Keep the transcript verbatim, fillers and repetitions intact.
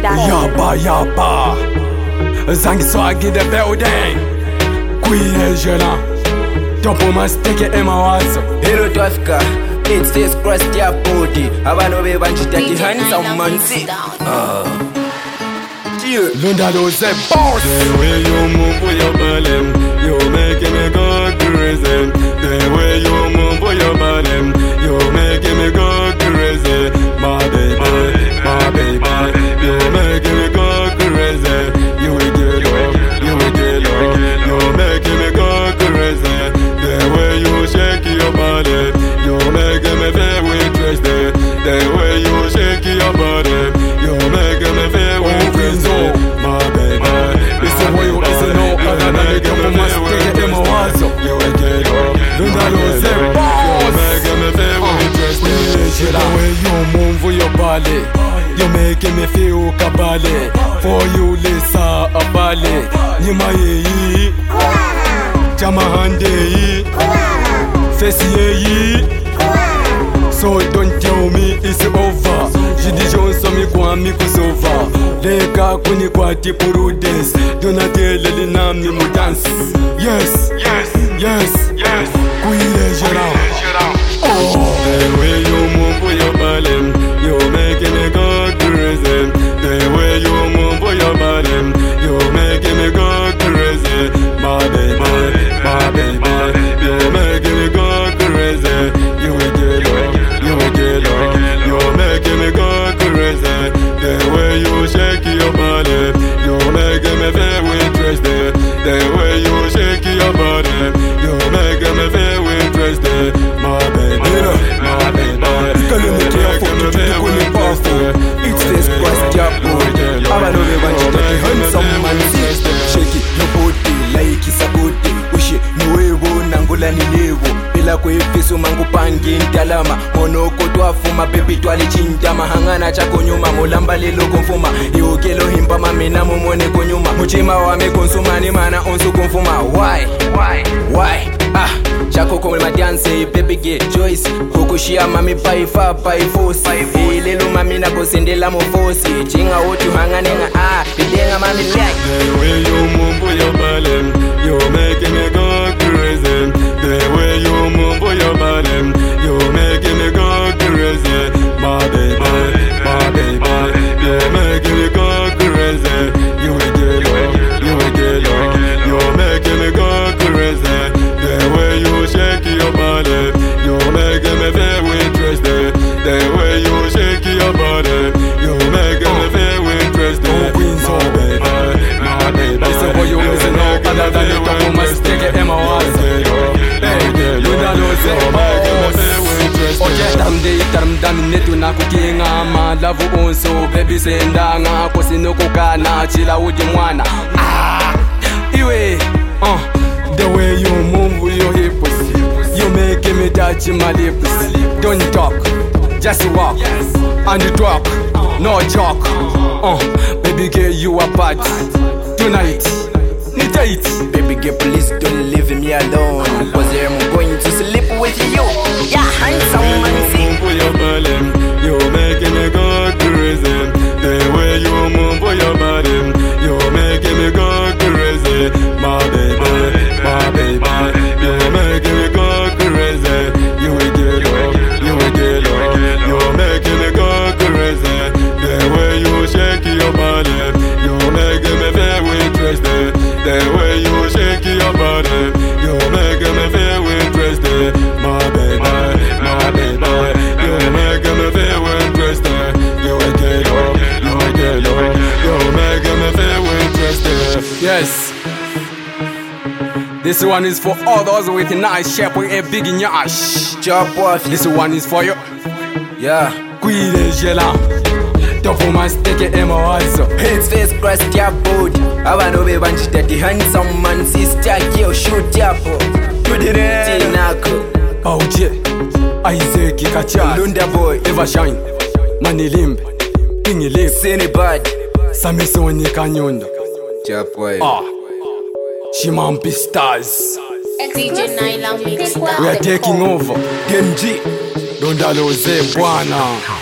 Yaba yaba, Zangi swag in the building. Queen Jena, don't put my stick in my walls. Hero to Africa, it's this cross their body. I want to be one to take the hands of Mansi. Lunda those boss. The way you move with your body, you making me go crazy. The way you move with your body, you making me go crazy. My baby, my baby, you making me go crazy. You will get up, you will get up. You making me go crazy. The way you shake your body, you making me feel interested. The way you shake your body, you making me feel interested. My baby, listen what you listen no other than you come my stick in my walls. you will get up. Lunda those boss. Making me feel interested. The way you move with your body, you making me feel kabale. For you lisa abale, nyima yeyi, jama hande yi, face yeyi. So don't tell me it's over. J'ai dit j'en somme quoi mi kusova. Lega kuni kwa tipurudens. Donate le nam ni mu dance. Yes, yes, yes, yes. Kuile jera. Oh, the way you move with your body, you making me go crazy. The way you move with your body, you making me go crazy. My baby, my baby, you making me go crazy. You will get up, you will get up. You making me go crazy. The way you shake your body, you making me feel interested. The way you shake your body, you making me feel interested. My baby, my baby, Calling me careful, you think you need powerful. It's this cross their body. I want to be one to take handsome man. Shake it, your body like it's a good day. Wish it, nuevo, nangula ni levo. Bila kuifisu mangu pangi ntalama. Monoko tuafuma, baby tuali chintama. Hangana chako nyuma, mulamba lilo kumfuma. Iwo kelo himpa mamina mumone kunyuma. Muchima wame konsuma ni mana onsu kumfuma. Why? Why? Why? Ah, chako kome madianse, baby get choice. Kukushia mami pai fa pai fosi. Ilelu mami na kusindela mufosi. Chinga utu hanganenga ah, idenga mami like. the way you move with your body, you making me go crazy. The way you move with your body, you making me go crazy. My baby, my baby, you making me go crazy. You will get up, you will get up. You making me go crazy. The way you shake your body, you making me feel interested. The way you shake your body, you making me feel interested. My baby, my baby, listen for you listen no other than you come on my stick in my walls. Hey, you don't know say boss. Oje tamde taram dami netu na kukinga ma love onso baby sendanga kosino kokana chila uji mwana. Ah, iwe uh the way you move with your hips, you making me touch my lips. Don't talk, just walk and you talk, no talk. Uh, baby girl you a bad tonight. Baby girl, please don't leave me alone. Cause I'm going to sleep with you. Yeah, handsome man, sing. with your body, you making me go crazy. The way you move with your body, you making me go crazy. My baby, my baby, you making me go crazy. You will get up, you will get up. You making me go crazy. The way you shake your body, you making me feel interested. The way you shake your body, you making me feel interested. My baby, my baby, you making me feel interested. You will get up, you will get up. You making me feel interested. Yes. This one is for all those with a nice shape with a big nyash. Chop off. This one is for you. Yeah. Queen Jela. Don't put my stick in my walls. It's this cross their body. I want to be one to take the handsome man. Sister, kill, shoot your boy. To the Tinako. Oh, yeah. Isaac Kachar. Lunda boy. Ever shine. Mani limb. Pingy lip. Sinibad. Samisoni Kanyondo. Chop boy. Ah. Shimampi stars. D J Nyla mix. We are taking over. Game G. Lunda Loze Bwana.